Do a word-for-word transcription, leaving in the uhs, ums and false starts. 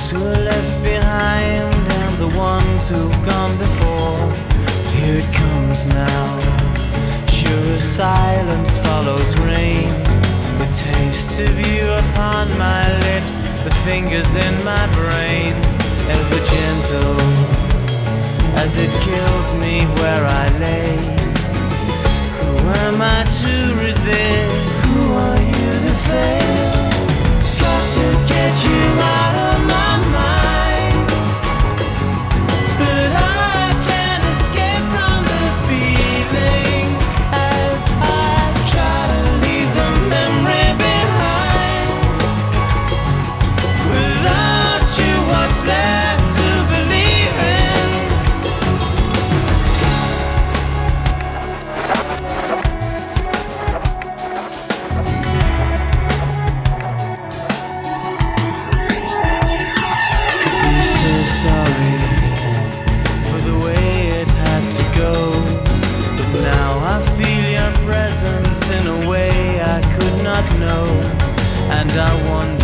those who are left behind and the ones who've gone before. But here it comes now, sure as silence follows rain. The taste of you upon my lips, the fingers in my brain, ever gentle as it kills me where I lay. Who am I to resist? Who are you to fail? Got to get you out of my mind, but I can't escape from the feeling as I try to leave the memory behind. Without you, what's left to believe in? Sorry for the way it had to go, but now I feel your presence in a way I could not know, and I wonder